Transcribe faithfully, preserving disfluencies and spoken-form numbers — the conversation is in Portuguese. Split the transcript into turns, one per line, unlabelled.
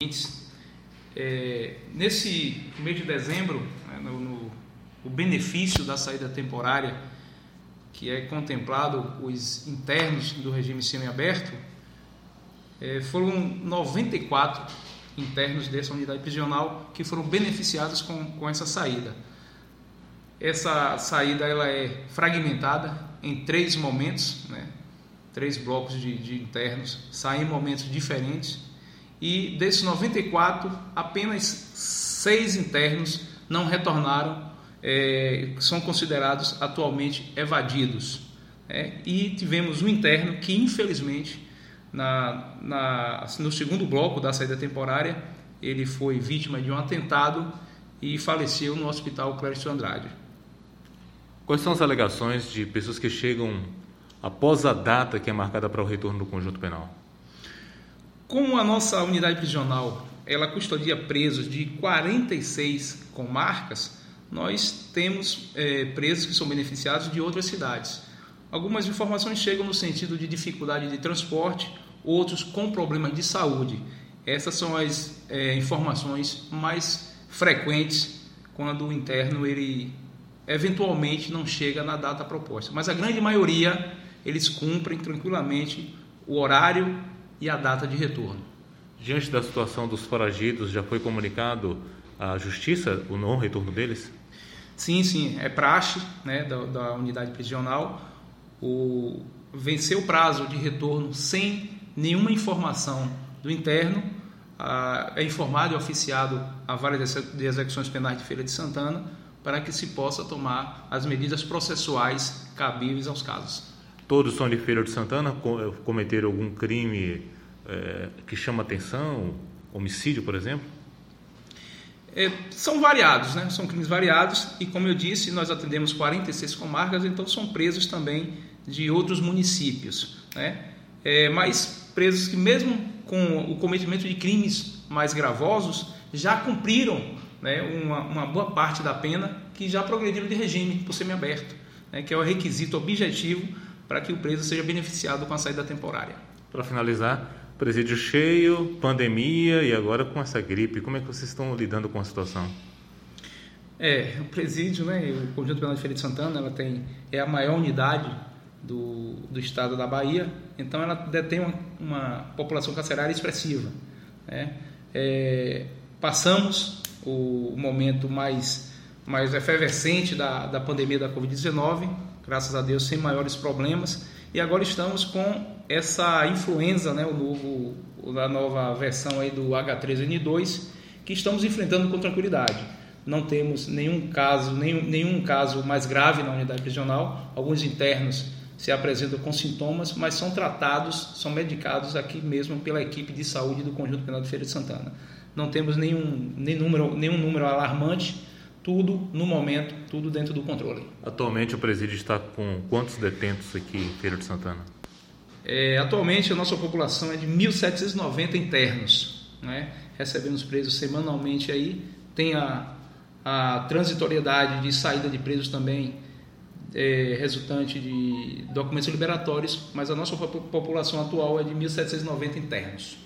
É, nesse mês de dezembro, né, no, no, o benefício da saída temporária, que é contemplado os internos do regime semiaberto, é, foram noventa e quatro internos dessa unidade prisional que foram beneficiados com, com essa saída. Essa saída ela é fragmentada em três momentos, né? Três blocos de, de internos saem em momentos diferentes, e desses noventa e quatro, apenas seis internos não retornaram, é, são considerados atualmente evadidos. É, e tivemos um interno que, infelizmente, na, na, no segundo bloco da saída temporária, ele foi vítima de um atentado e faleceu no Hospital Clériston Andrade.
Quais são as alegações de pessoas que chegam após a data que é marcada para o retorno do conjunto penal?
Como a nossa unidade prisional ela custodia presos de quarenta e seis comarcas, nós temos é, presos que são beneficiados de outras cidades. Algumas informações chegam no sentido de dificuldade de transporte, outros com problemas de saúde. Essas são as é, informações mais frequentes quando o interno ele eventualmente não chega na data proposta. Mas a grande maioria, eles cumprem tranquilamente o horário e a data de retorno.
Diante da situação dos foragidos, já foi comunicado à Justiça o não retorno deles?
Sim, sim, é praxe, né, da, da unidade prisional. O, vencer o prazo de retorno sem nenhuma informação do interno, a, é informado e oficiado a Vara de Execuções Penais de Feira de Santana para que se possa tomar as medidas processuais cabíveis aos casos.
Todos são de Feira de Santana? Cometeram algum crime é, que chama atenção? Homicídio, por exemplo?
É, são variados, né? São crimes variados e, como eu disse, nós atendemos quarenta e seis comarcas, então são presos também de outros municípios, né? É, mas presos que mesmo com o cometimento de crimes mais gravosos já cumpriram, né, uma, uma boa parte da pena, que já progrediram de regime por semiaberto, né, que é o requisito objetivo para que o preso seja beneficiado com a saída temporária.
Para finalizar, presídio cheio, pandemia e agora com essa gripe, como é que vocês estão lidando com a situação?
É, o presídio, né, o Conjunto Penal de Feira de Santana, ela tem, é a maior unidade do, do estado da Bahia, então ela detém uma, uma população carcerária expressiva, né? É, passamos o momento mais, mais efervescente da, da pandemia da covid dezenove, graças a Deus sem maiores problemas, e agora estamos com essa influenza, né, o novo, a nova versão aí do H três N dois, que estamos enfrentando com tranquilidade. Não temos nenhum caso, nenhum, nenhum caso mais grave na unidade prisional. Alguns internos se apresentam com sintomas, mas são tratados, são medicados aqui mesmo pela equipe de saúde do Conjunto Penal de Feira de Santana. Não temos nenhum, nenhum, número, nenhum número alarmante, tudo no momento, tudo dentro do controle.
Atualmente o presídio está com quantos detentos aqui em Feira de Santana?
É, atualmente a nossa população é de mil setecentos e noventa internos, né? Recebemos presos semanalmente aí, tem a, a transitoriedade de saída de presos também, é, resultante de documentos liberatórios, mas a nossa população atual é de mil setecentos e noventa internos.